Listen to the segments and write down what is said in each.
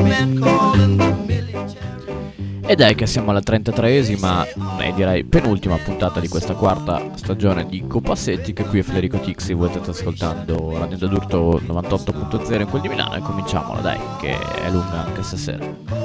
E dai che siamo alla 33esima e direi penultima puntata di questa quarta stagione di Copassetti, che qui è Federico Tixi, voi state ascoltando Radio d'Urto 98.0 in quel di Milano e cominciamola dai, che è lunga anche stasera.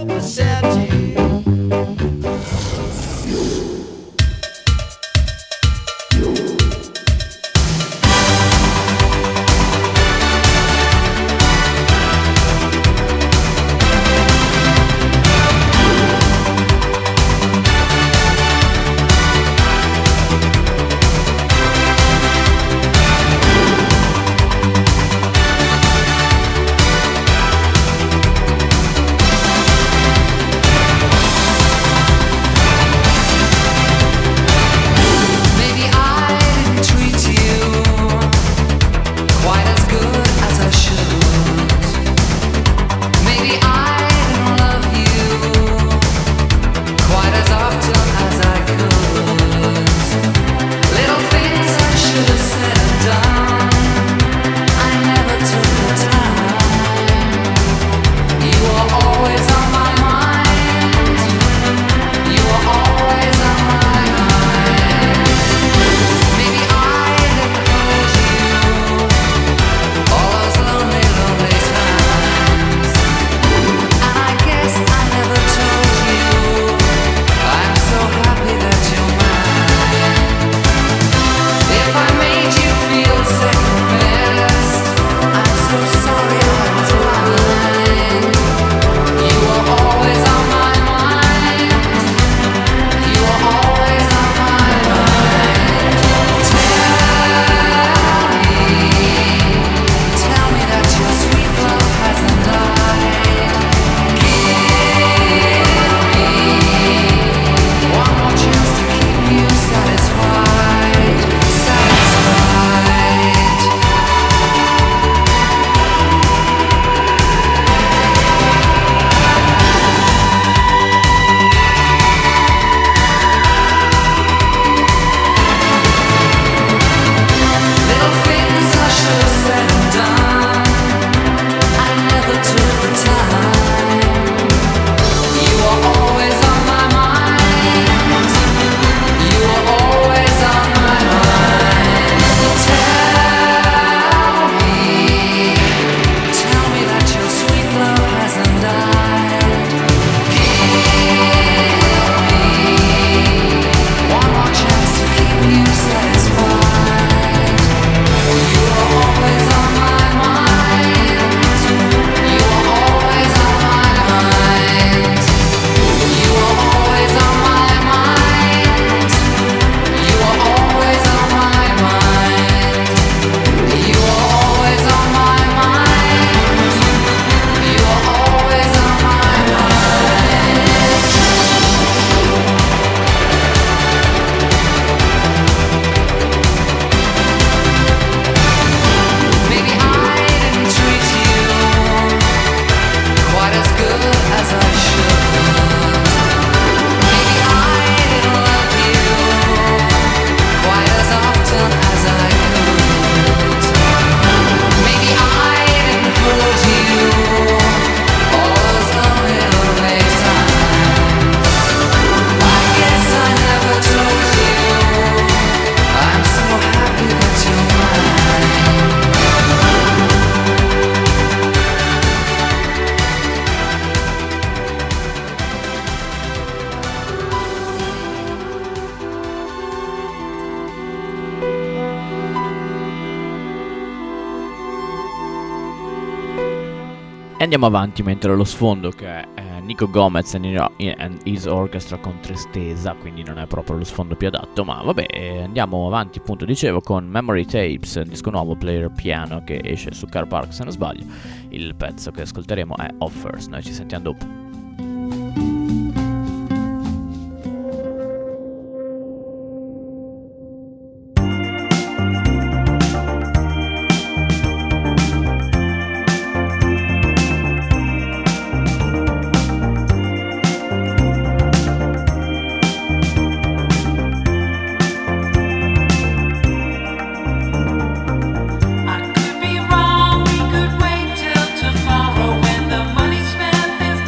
Andiamo avanti mentre lo sfondo, che è Nico Gomez and His Orchestra con Tristeza, quindi non è proprio lo sfondo più adatto, ma vabbè, andiamo avanti, appunto dicevo, con Memory Tapes, il disco nuovo player piano che esce su Car Park se non sbaglio. Il pezzo che ascolteremo è Offers, noi ci sentiamo dopo. I could be wrong, we could wait till tomorrow when the money spent is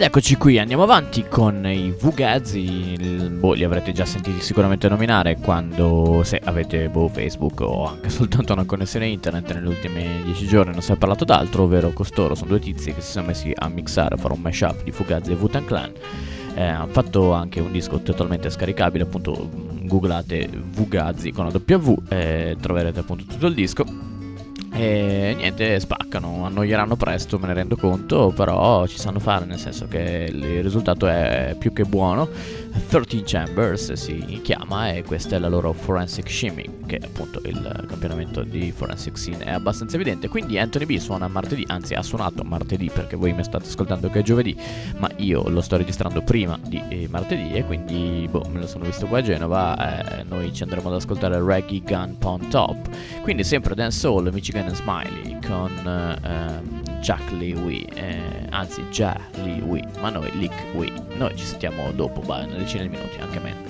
Ed eccoci qui, andiamo avanti con i Fugazi. Li avrete già sentiti sicuramente nominare quando, se avete Facebook o anche soltanto una connessione internet negli ultimi 10 giorni, non si è parlato d'altro, ovvero costoro sono due tizi che si sono messi a mixare, a fare un mashup di Fugazi e Wu-Tang Clan. Hanno fatto anche un disco totalmente scaricabile, appunto googlate Fugazi con la W e troverete appunto tutto il disco. E niente, spaccano, annoieranno presto, me ne rendo conto, però ci sanno fare, nel senso che il risultato è più che buono. 13 Chambers si chiama e questa è la loro Forensic Shimmy, che appunto il campionamento di Forensic Scene è abbastanza evidente. Quindi Anthony B suona martedì, anzi ha suonato martedì perché voi mi state ascoltando che è giovedì, ma io lo sto registrando prima di martedì e quindi me lo sono visto qua a Genova. Noi ci andremo ad ascoltare Reggae Gun Pon Top, quindi sempre Dancehall, Michigan and Smiley con Jack Lee Wee, anzi Ja Lee Wee, ma noi Lick Wee. Noi ci sentiamo dopo, una decina di minuti, anche meno.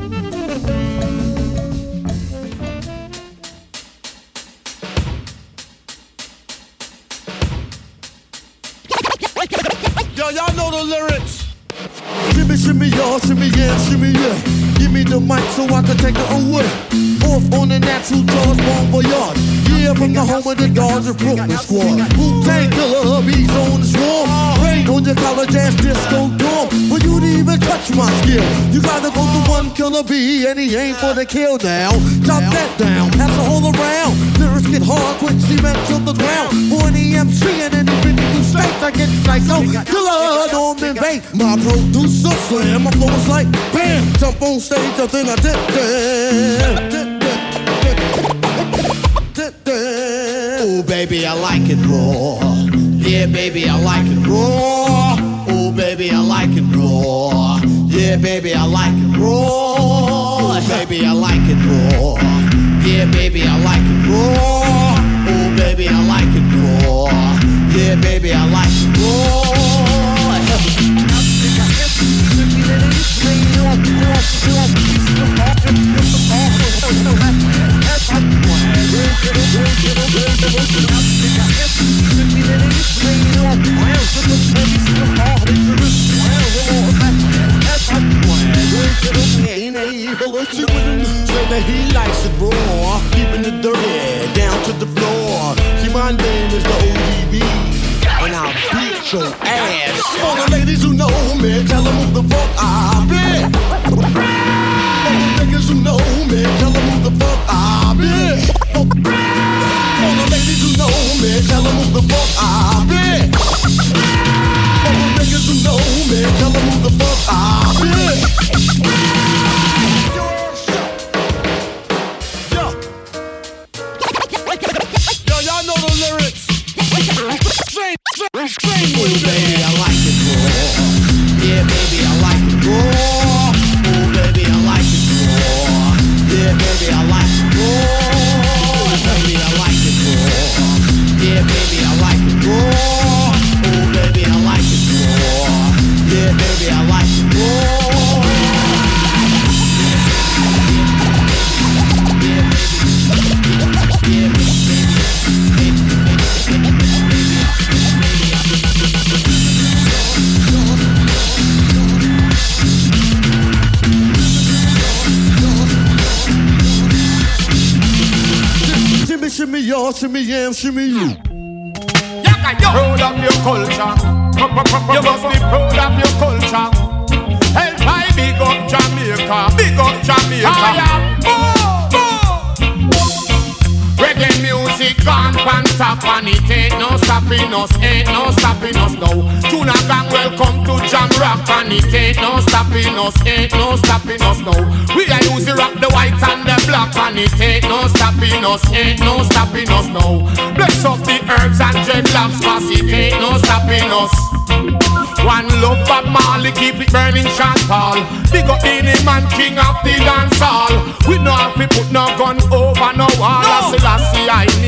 Yo, y'all know the lyrics. Shimmy, shimmy, y'all, shimmy, yeah, shimmy, yeah. Give me the mic so I can take it away. Off on the natural George, bon voyage. Yeah, from the home of the Dodger Brooklyn squad. Wu-Tang Killer, bees on the swarm. Rain on your college ass disco dorm. For you to even touch my skill, you gotta go to one killer bee, and he ain't for the kill now. Drop that down, pass it all around. Lyrics get hard, quick cement to the ground. For any MC and any 52 states, I get psycho. Killer, don't be bait. My producer slam, my flow is like bam. Jump on stage, I think I did that. Oh baby, I like it raw. Yeah, baby, I like it raw. Oh baby, I like it raw. Yeah, baby, I like it raw. Oh baby, I like it raw. Yeah, baby, I like it raw. Oh baby, I like it raw. Yeah, baby, I like it raw. Say that he likes it raw, keeping it dirty down to the floor. See, my name is the ODB, and I'll beat your ass. For the ladies who know me, tell them who the fuck I be. For the niggas who know me, tell them who the fuck I be. For the ladies who know me, tell them who the fuck I be. For the niggas who know me, tell them who the fuck I be. Y'all know the lyrics. Oh baby, I like it raw. Yeah, baby, I like it raw. Oh baby, I like it raw. Yeah, baby, I like it raw. Baby, I like it raw. Yeah, baby, I like it raw. Oh baby, I like it raw. Yeah, baby, I like it raw. Yeah, baby. Shimmy, shimmy, y'all, shimmy, yam, shimmy, you. Proud of your culture. You must be proud of your culture. Help I big up Jamaica. Big up Jamaica. Reggae music gone pan top and it ain't no stopping us, ain't no stopping us now. Tuna gang welcome to Jam Rock and it ain't no stopping us, ain't no stopping us now. We are using rock the white and the black and it ain't no stopping us, ain't no stopping us now. Bless up the herbs and dreadlocks cause it ain't no stopping us. One love Bob Marley, keep it burning Sean Paul. Big up the man, king of the dance hall. We know if we put no gun over no wall. No. Selassie I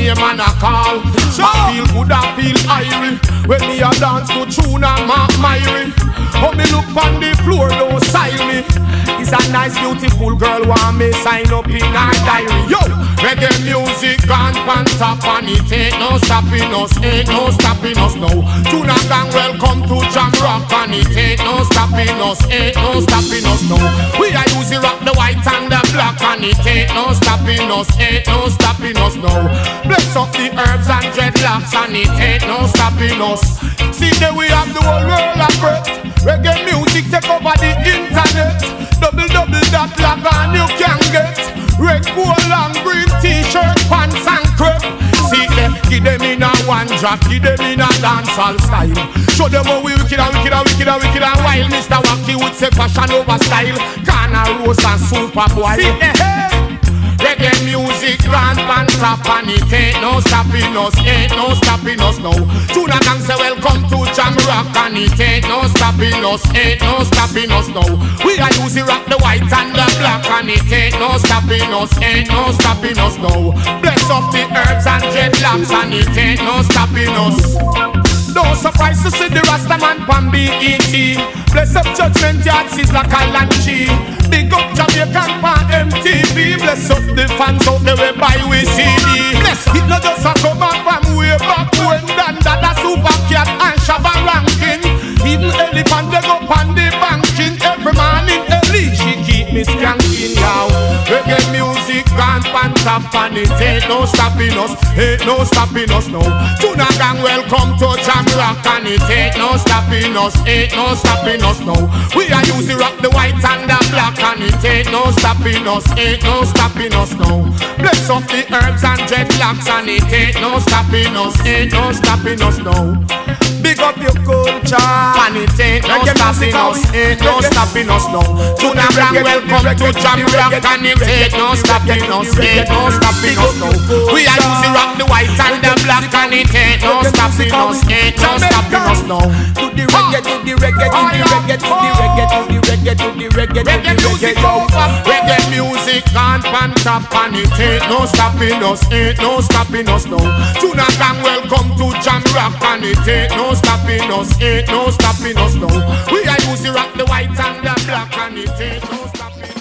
name and a call. I feel good, I feel irie when me a dance to tune and Mark Myrie. Oh, me look on the floor, don't sign me. It's a nice, beautiful girl, want me sign up in her diary. Yo, reggae music gone pan top and it ain't no stopping us, ain't no stopping us now. Tuna gang, welcome to Jam Rock and it ain't no stopping us, ain't no stopping us now. We are using rock the white and the black and it ain't no stopping us, ain't no stopping us now. Bless up the herbs and dreadlocks and it ain't no stopping us. See that we have the whole world of breath. Reggae music take over the internet. Double that log and you can get red, gold and green t-shirt, pants and crepe. See them, give them in a one drop, give them in a dancehall style. Show them how we wicked and wicked and wicked and wicked and wild. Mr. Wacky would say fashion over style. Corner Rose and Superboy. See the head. Reggae music grand pan top and it ain't no stopping us, ain't no stopping us now. Tuna gang say welcome to Jam Rock and it ain't no stopping us, ain't no stopping us now. We are using rock the white and the black and it ain't no stopping us, ain't no stopping us now. Bless up the herbs and dreadlocks and it ain't no stopping us. No surprise to see the Rastaman pan BET. Bless up Judgment Yard, Sizzla, and G. Big up Jamaican pan MTV. Bless up the fans out there we buy with CD. Bless it not just a come up from way back when Dada Super Cat and Shabba ranking. Even Elephant they go pan the banking. Every morning early she keep me skanking now. Reggae music gone pan top and it ain't no stopping us, ain't no stopping us now. Tuna gang welcome to Jam Rock and it ain't no stopping us, ain't no stopping us now. We are using rock the white and the black and it ain't no stopping us, ain't no stopping us now. Bless up the herbs and dreadlocks and it ain't no stopping us, ain't no stopping us now. Big up your culture and it ain't no stopping us, ain't no stopping us now. Tuna gang welcome to Jam Rock and it ain't no stopping us, ain't no stopping us now. We are using rock the white and the black and it ain't no stopping us, ain't no stopping us now. To the reggae, to the reggae, to the reggae, to the reggae, to the reggae, to the reggae, reggae music over. Reggae music can't pan top and it ain't no stopping us, ain't no stopping us now. Tuna gang welcome to Jam Rock and it ain't no stopping us, ain't no stopping us now. We are using rock the white and the black and it ain't no stopping us.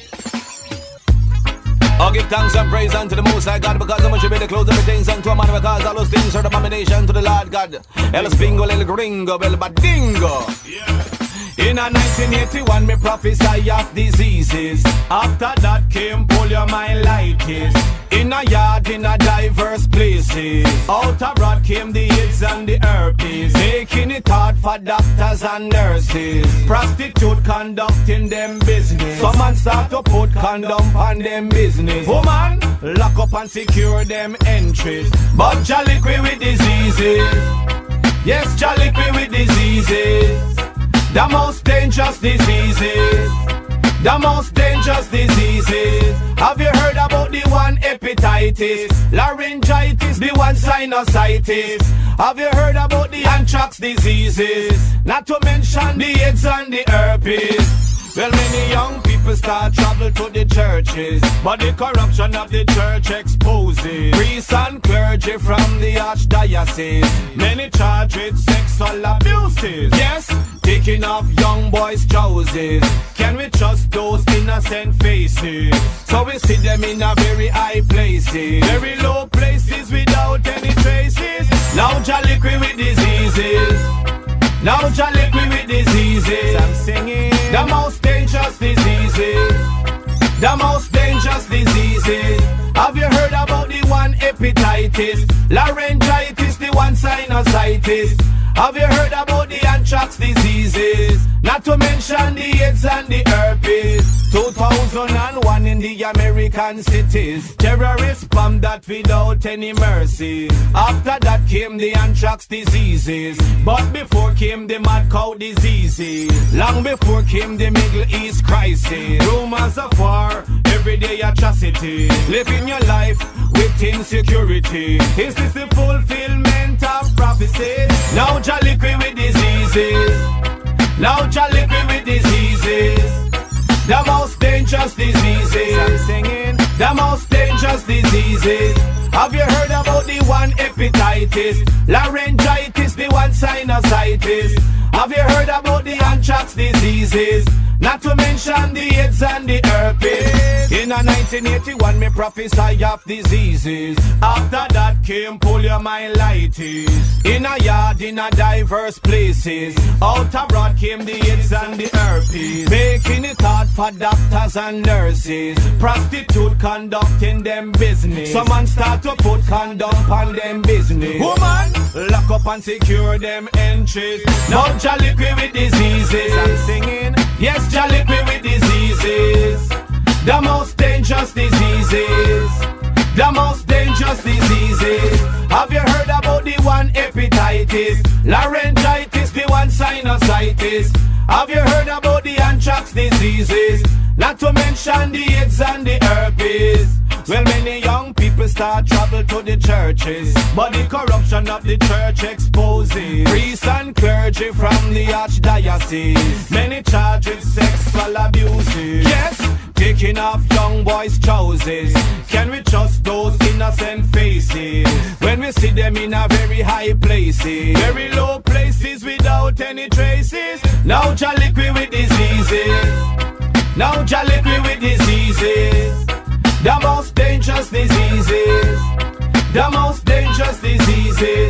I'll give thanks and praise unto the Most High God, because I must be the clothes of the things unto a man, because all those things are the abomination to the Lord God. El Spingo, El Gringo, El Badingo. In a 1981, me prophesy of diseases. After that came poliomyelitis. In a yard, in a diverse places. Out abroad came the AIDS and the herpes, making it hard for doctors and nurses. Prostitute conducting them business. Some man start to put condom on them business. Woman, lock up and secure them entries. But Jaliqui with diseases. Yes, Jaliqui with diseases. The most dangerous diseases. The most dangerous diseases. Have you heard about the one hepatitis, laryngitis, the one sinusitis? Have you heard about the anthrax diseases? Not to mention the AIDS and the herpes. Well, many young people start travel to the churches, but the corruption of the church exposes priests and clergy from the archdiocese. Many charged with sexual abuses. Yes, taking off young boys' trousers. Can we trust those innocent faces? So we see them in a very high places, very low places without any traces. Now Jaliqui with diseases. Now Jaliqui with diseases. I'm singing the most dangerous diseases. The most dangerous diseases. Have you heard about the one hepatitis, laryngitis, the one sinusitis? Have you heard about the anthrax diseases? Not to mention the AIDS and the herpes. 2001 in the American cities, terrorists bombed that without any mercy. After that came the anthrax diseases, but before came the mad cow diseases. Long before came the Middle East crisis. Rumors of war, everyday atrocity. Living your life with insecurity. Is this the fulfillment of prophecy? Now Jaliqui with diseases. Now Jaliqui with diseases. The most dangerous diseases. I'm singing the most dangerous diseases. Have you heard about one hepatitis, laryngitis, the one sinusitis. Have you heard about the anthrax diseases? Not to mention the AIDS and the herpes. In a 1981, me prophesy of diseases. After that came poliomyelitis. In a yard, in a diverse places. Out abroad came the AIDS and the herpes. Making it hard for doctors and nurses. Prostitute conducting them business. Someone start to put condom on them business. Woman, lock up and secure them entries. Now jaliqui with diseases. I'm singing, yes, jaliqui with diseases. The most dangerous diseases. The most dangerous diseases. Have you heard about the one hepatitis, laryngitis, the one sinusitis? Have you heard about the anthrax diseases? Not to mention the AIDS and the herpes. Well, many young people start travel to the churches, but the corruption of the church exposes priests and clergy from the archdiocese. Many charged with sexual abuses. Yes, taking off young boys' trousers. Can we trust those innocent faces when we see them in a very high places, very low places without any traces? Now jaliqui with diseases. Now jaliqui with diseases. The most dangerous diseases. The most dangerous diseases.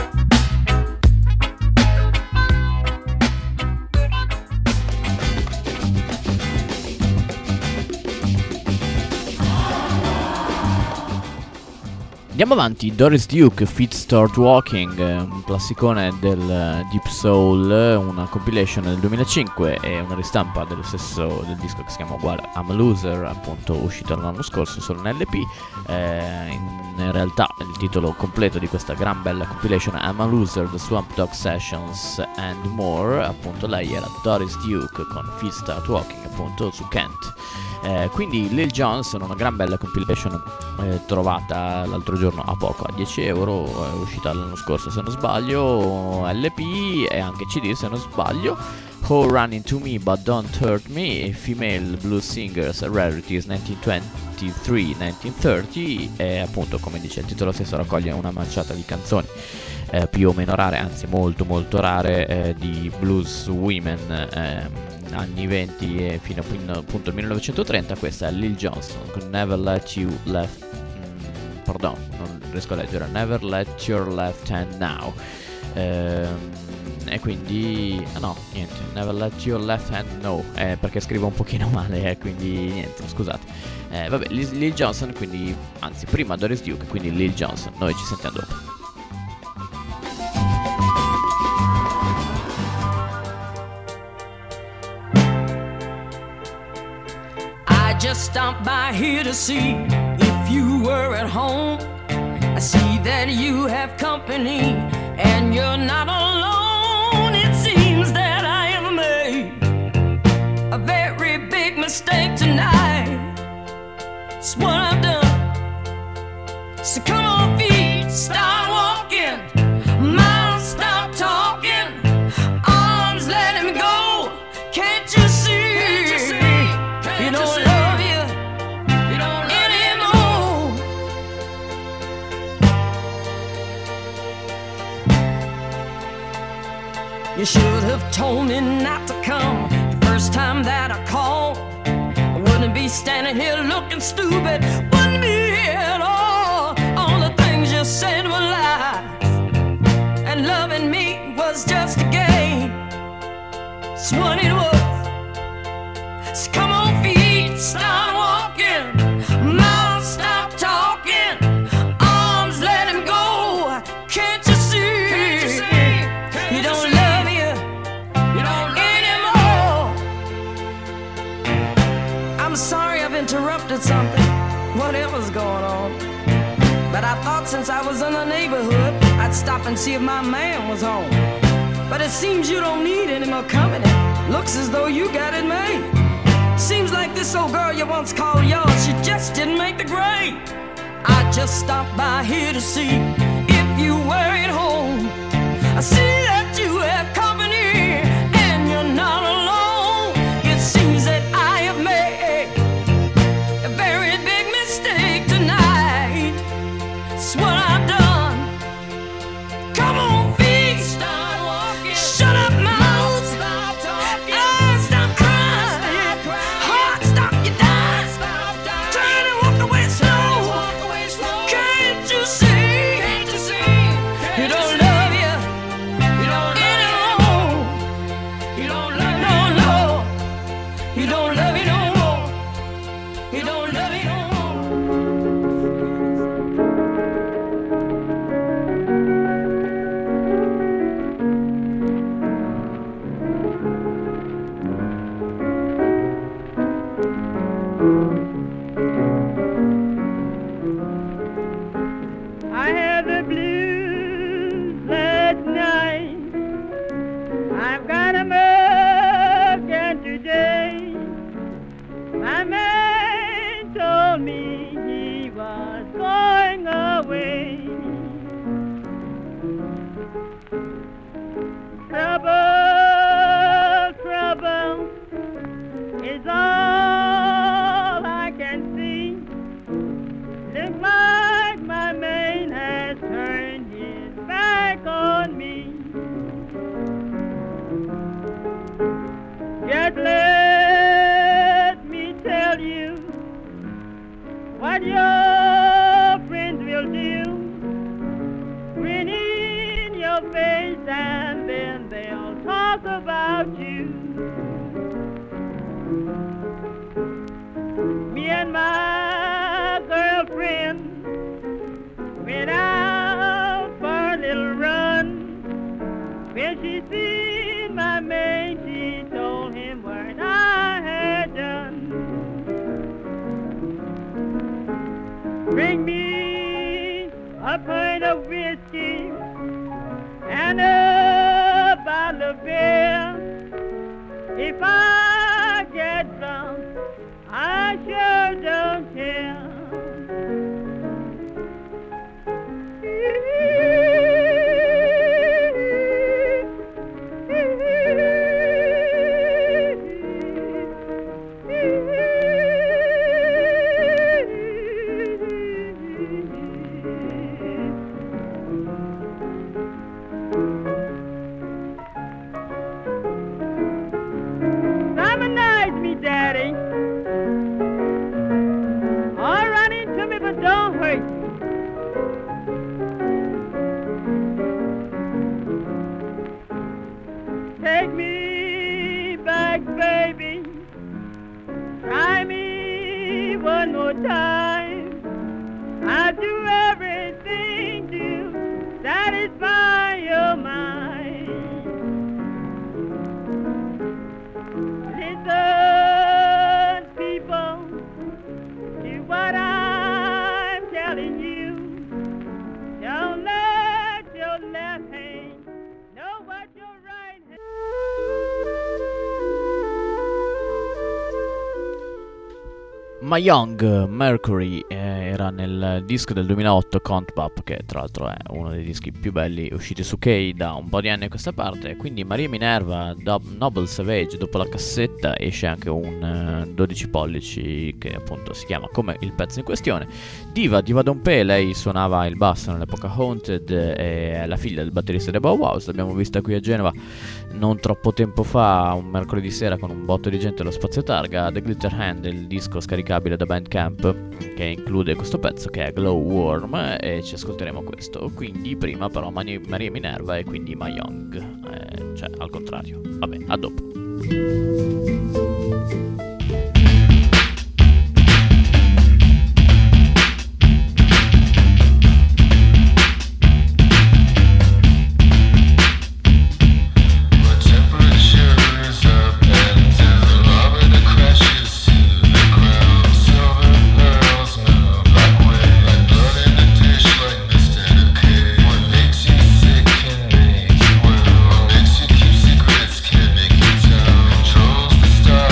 Andiamo avanti, Doris Duke, Feet Start Walking, un classicone del Deep Soul, una compilation del 2005 e una ristampa del disco che si chiama uguale, I'm a Loser, appunto uscito l'anno scorso solo in LP. In realtà il titolo completo di questa gran bella compilation è I'm a Loser, The Swamp Dog Sessions and More, appunto lei era Doris Duke con Feet Start Walking, appunto su Kent. Quindi Lil Jon, una gran bella compilation trovata l'altro giorno a poco, a 10 euro, è uscita l'anno scorso se non sbaglio, LP e anche CD se non sbaglio. Who Run Into Me But Don't Hurt Me, Female Blues Singers Rarities 1923-1930, e appunto, come dice il titolo stesso, raccoglie una manciata di canzoni più o meno rare, anzi molto molto rare, di blues women anni 20 e fino appunto al 1930. Questa è Lil Jon con Never Let You Left pardon, non riesco a leggere, Never Let Your Left Hand Now, e quindi no, niente, Never Let Your Left Hand No, perché scrivo un pochino male, quindi niente, scusate. Vabbè, Lil Jon, quindi anzi prima Doris Duke, quindi Lil Jon. Noi ci sentiamo dopo. Just stopped by here to see if you were at home. I see that you have company and you're not alone. It seems that I have made a very big mistake tonight. It's what I've done. So come on feet, start walking. Mouth, stop talking. Arms, let him go. Can't you see? You don't love you anymore. You should have told me not to come the first time that I called. I wouldn't be standing here looking stupid. Wouldn't be here at all. All the things you said were lies, and loving me was just a game. It's what it was. So come on feet, start walking. Mouth, stop talking. Arms, let him go. Can't you see? You don't love you anymore. I'm sorry I've interrupted something, whatever's going on. But I thought since I was in the neighborhood, I'd stop and see if my man was home. But it seems you don't need any more company. Looks as though you got it made. Seems like this old girl you once called yours, she just didn't make the grade. I just stopped by here to see if you were at home. I see that you have company and you're not alone. It seems that I have made a very big mistake tonight. It's what I've done. your face and then they'll talk about you. Me and my girlfriend went out for a little run. When she seen my mate, she told him what I had done. Bring me a pint of whiskey and a bottle of beer. If I get some, I sure don't care. Simonize me, Daddy. All run into me, but don't hurt me. Take me back, baby. Try me one more time. I'll do everything to satisfy your mind. Listen, people, to what I'm telling you. Don't let your left hand know what your right hand. My Young Mercury era nel disco del 2008 Count Bop, che tra l'altro è uno dei dischi più belli usciti su Kay da un po' di anni a questa parte. Quindi Maria Minerva, Noble Savage, dopo la cassetta esce anche un 12 pollici che appunto si chiama come il pezzo in questione. Diva Dompé, lei suonava il basso nell'epoca Haunted, è la figlia del batterista dei Bauhaus. L'abbiamo vista qui a Genova non troppo tempo fa, un mercoledì sera, con un botto di gente allo Spazio Targa. The Glitter Hand, il disco scaricabile da Bandcamp, che include questo pezzo che è Glow Worm, e ci ascolteremo questo. Quindi prima però Maria Minerva e quindi My Young, cioè al contrario. Vabbè, a dopo. Controls the star.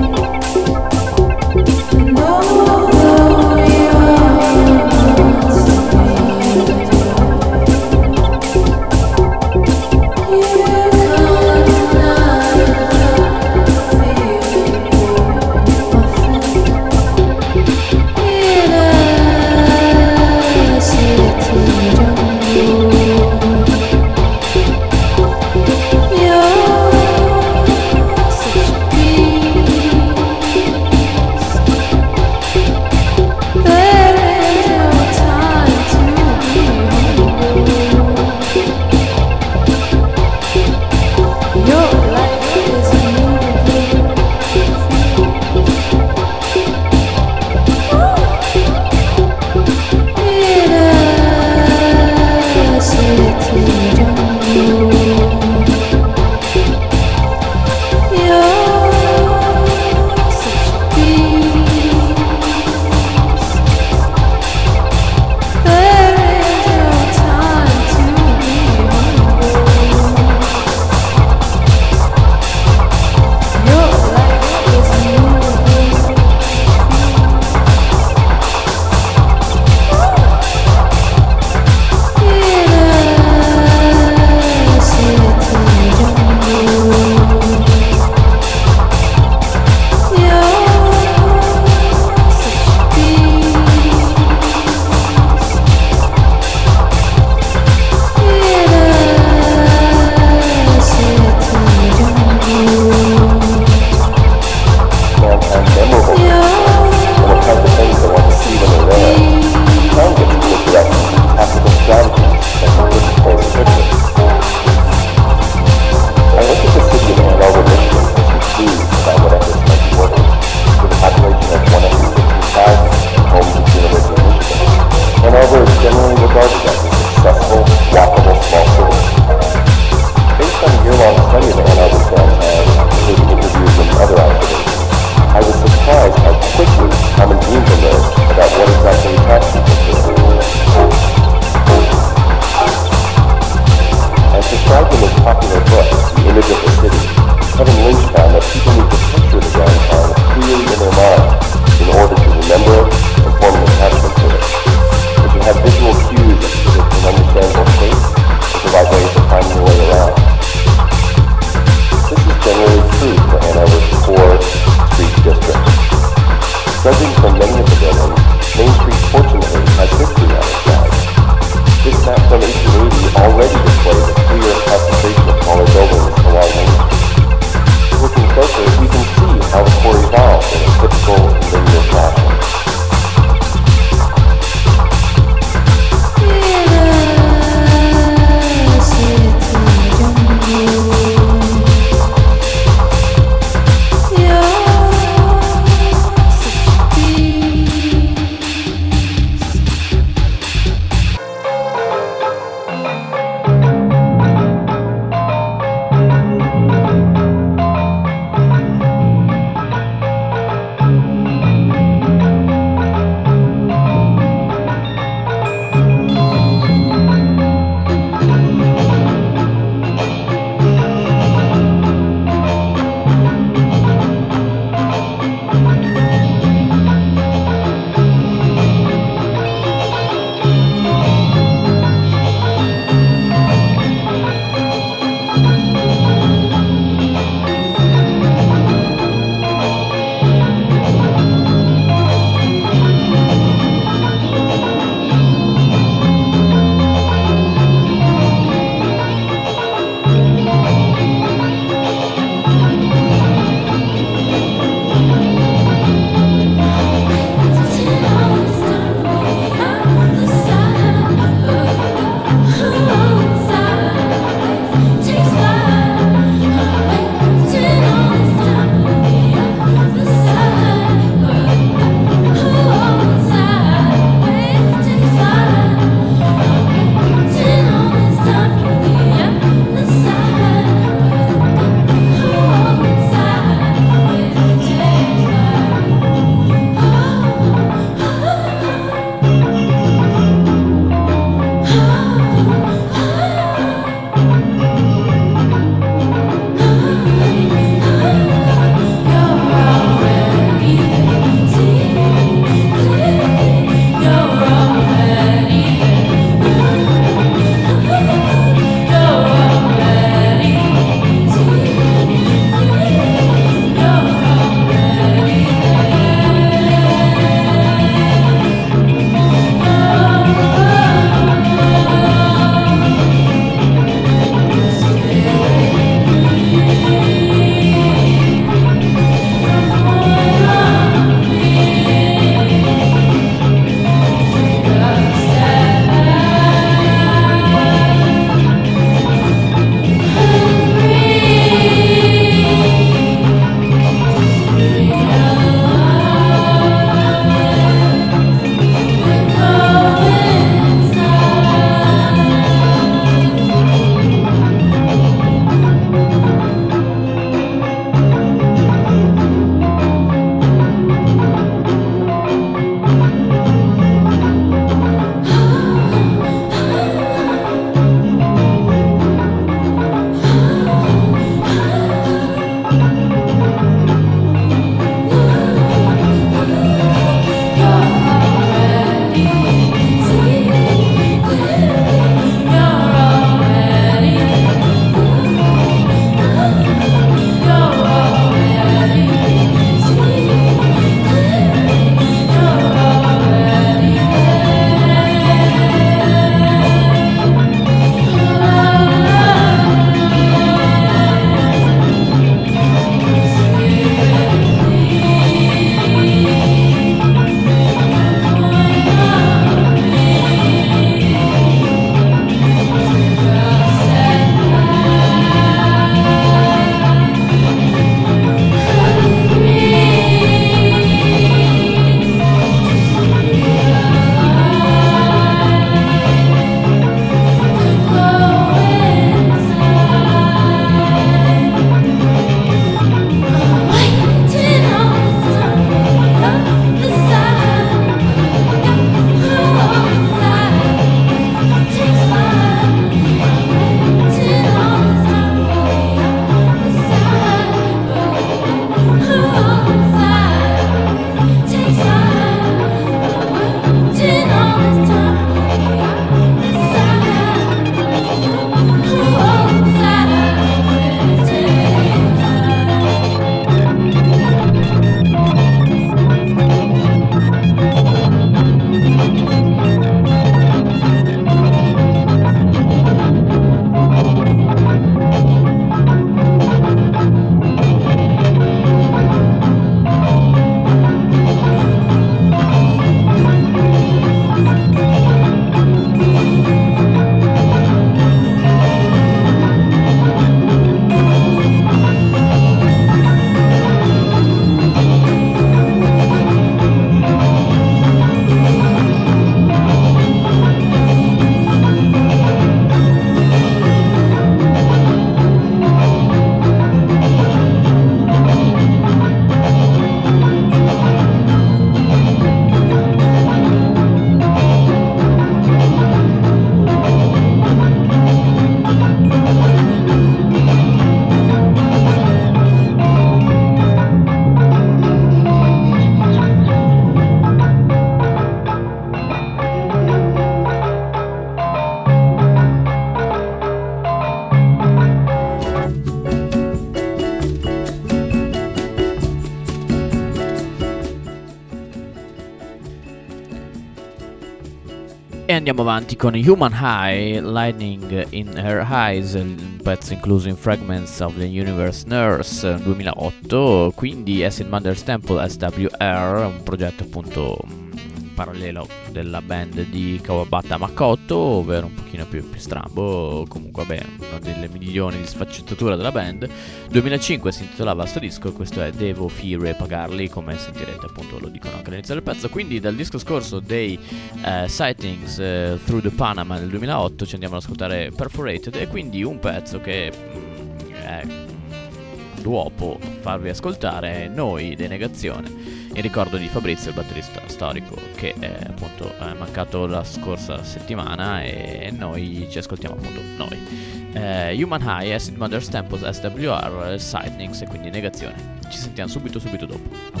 andiamo avanti con Human High, Lightning in Her Eyes, un pezzo incluso in Fragments of the Universe Nurse 2008, quindi Acid Mother's Temple SWR, un progetto appunto parallelo della band di Kawabata Makoto, ovvero un pochino più strambo, comunque vabbè, una delle milioni di sfaccettatura della band. 2005 si intitolava sto disco, questo è Devo Fear Pagarli, come sentirete appunto lo dicono anche all'inizio del pezzo. Quindi dal disco scorso dei Sightings Through the Panama del 2008 ci andiamo ad ascoltare Perforated, e quindi un pezzo che è dopo farvi ascoltare Noi dei Negazione, in ricordo di Fabrizio, il batterista storico, che appunto è mancato la scorsa settimana, e noi ci ascoltiamo appunto noi. Human High, Acid Mother's Temple SWR, Sightings e quindi Negazione. Ci sentiamo subito dopo.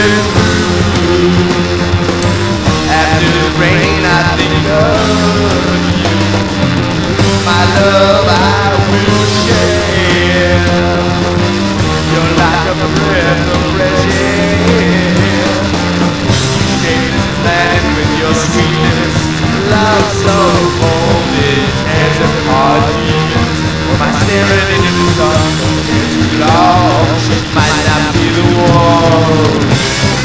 get through. After the rain, I think of you. My love, I will share. You're like a breath of fresh air. Shake this land with your sweetness. Love so cold, it has a heartbeat. My staring into the sun is too long. Might not be the one.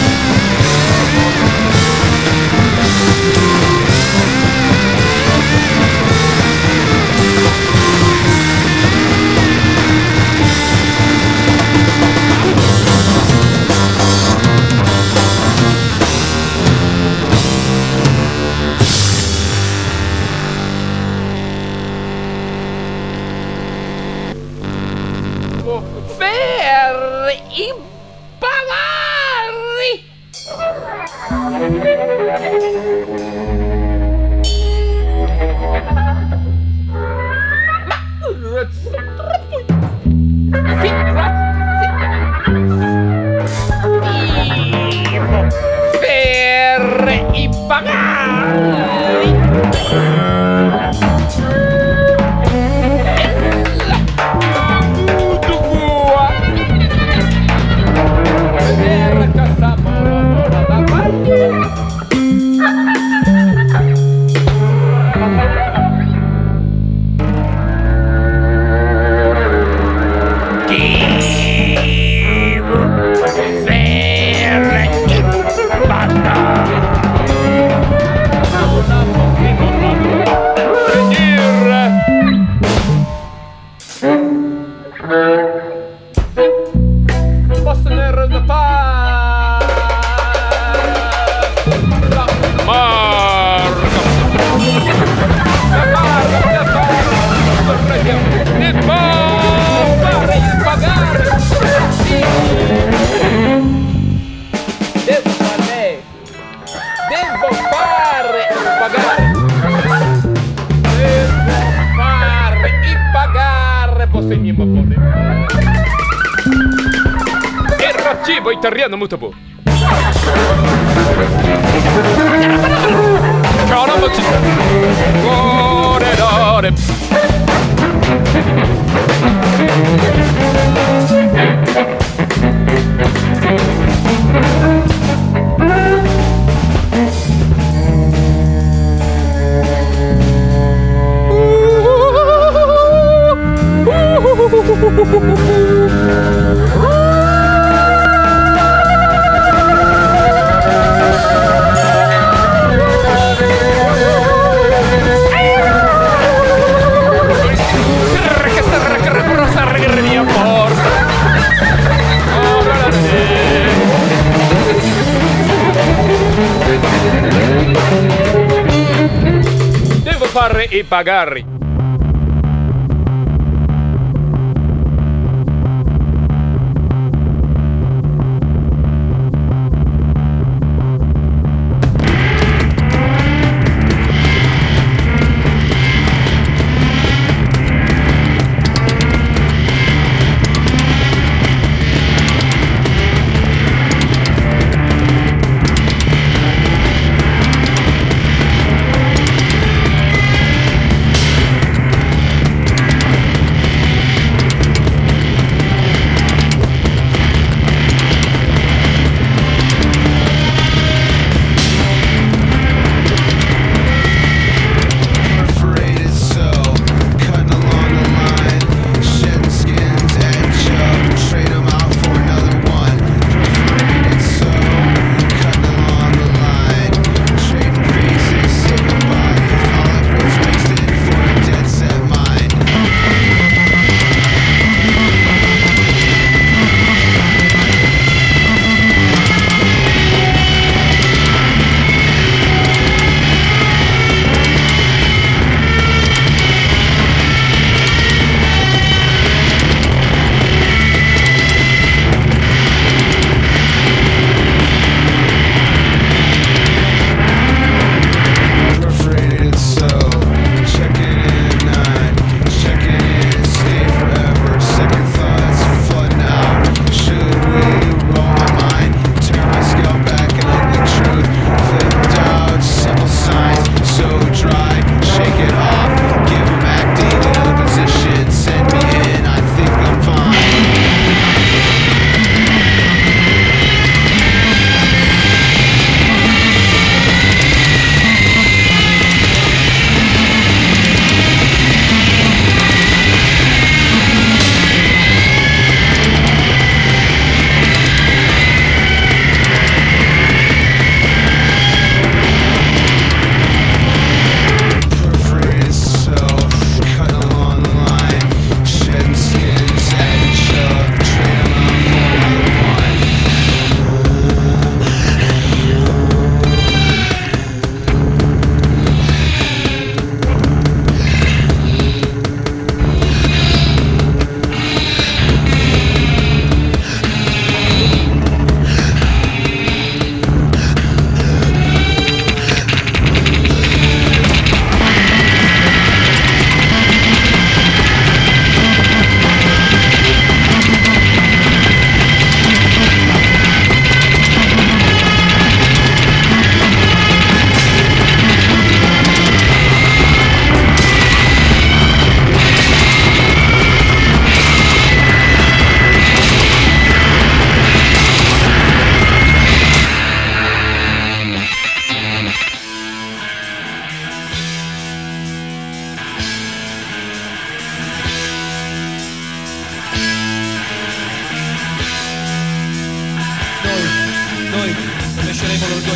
Cibo italiano molto buono. Devo fare i bagagli.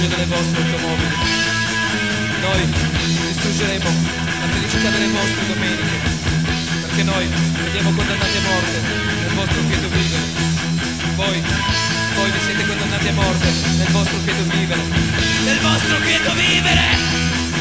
orgoglio delle vostre automobili. Noi distruggeremo la felicità delle vostre domeniche, perché noi veniamo condannati a morte nel vostro quieto vivere. Voi vi siete condannati a morte nel vostro quieto vivere. Nel vostro quieto vivere!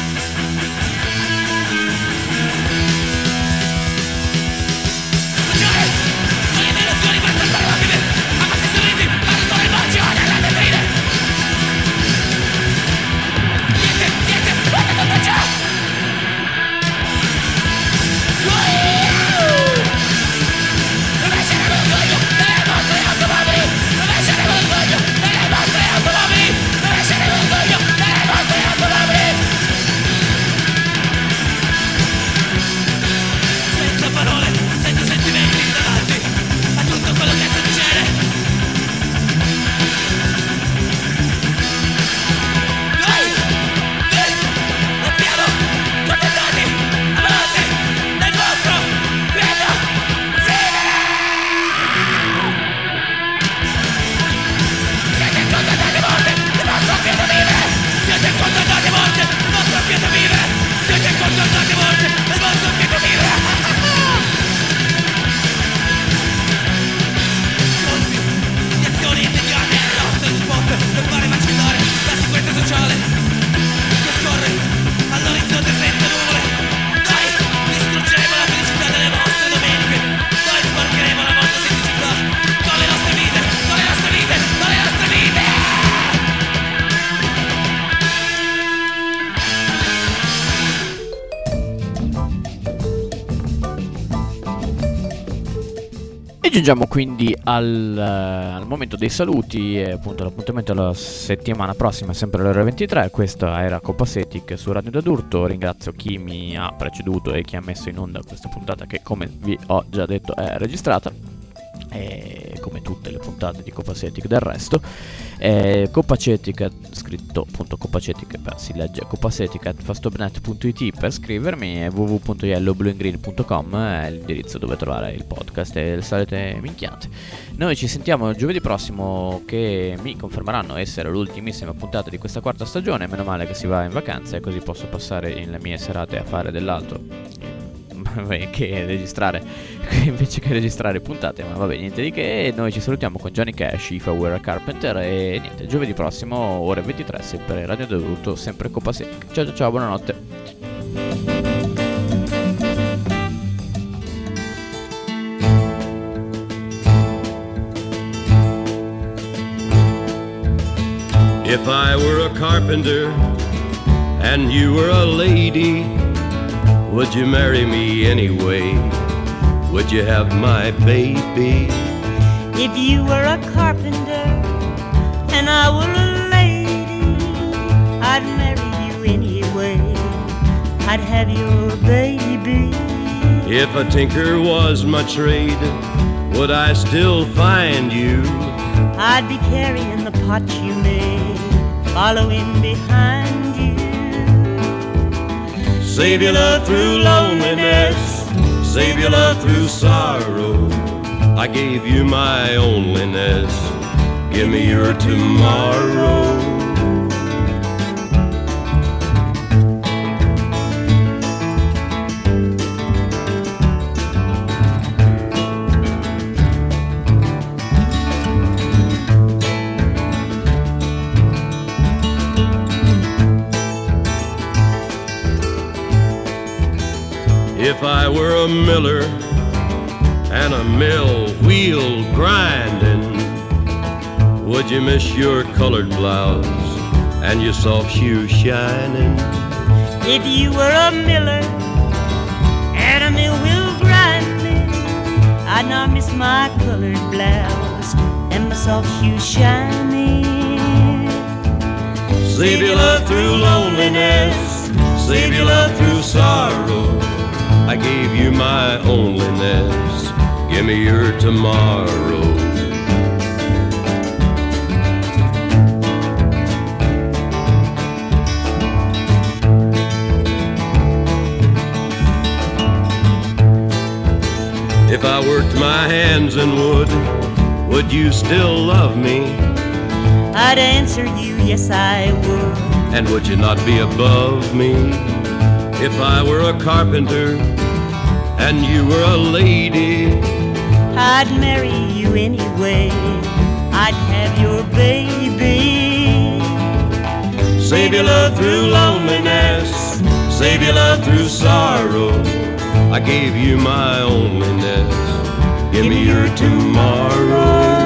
Giungiamo quindi al momento dei saluti e appunto l'appuntamento la settimana prossima sempre alle ore 23. Questa era Copacetic su Radio d'Adurto. Ringrazio chi mi ha preceduto e chi ha messo in onda questa puntata che, come vi ho già detto, è registrata, e come tutte le puntate di Copacetic del resto. Copacetic, scritto appunto Copacetic, si legge copacetic@fastobnet.it per scrivermi, e www.yellowblueandgreen.com è l'indirizzo dove trovare il podcast e le solite minchiate. Noi ci sentiamo giovedì prossimo, che mi confermeranno essere l'ultimissima puntata di questa quarta stagione. Meno male che si va in vacanza e così posso passare le mie serate a fare dell'altro che registrare invece che registrare puntate, ma vabbè, niente di che. Noi ci salutiamo con Johnny Cash, If I Were a Carpenter, e niente, giovedì prossimo ore 23 sempre Radio d'Adurto, sempre Copacetic. Ciao ciao ciao, buonanotte. If I were a carpenter and you were a lady, would you marry me anyway? Would you have my baby? If you were a carpenter and I were a lady, I'd marry you anyway. I'd have your baby. If a tinker was my trade, would I still find you? I'd be carrying the pot you made, following behind you. Save your love through loneliness, save your love through sorrow. I gave you my onlyness, give me your tomorrow. If I were a miller and a mill wheel grinding, would you miss your colored blouse and your soft shoes shining? If you were a miller and a mill wheel grinding, I'd not miss my colored blouse and my soft shoes shining. Save your love through loneliness, save your love through sorrow. I gave you my onlyness, give me your tomorrow. If I worked my hands in wood, would you still love me? I'd answer you, yes I would. And would you not be above me if I were a carpenter and you were a lady? I'd marry you anyway. I'd have your baby. Save your love through loneliness, save your love through sorrow. I gave you my onlyness, give me your tomorrow.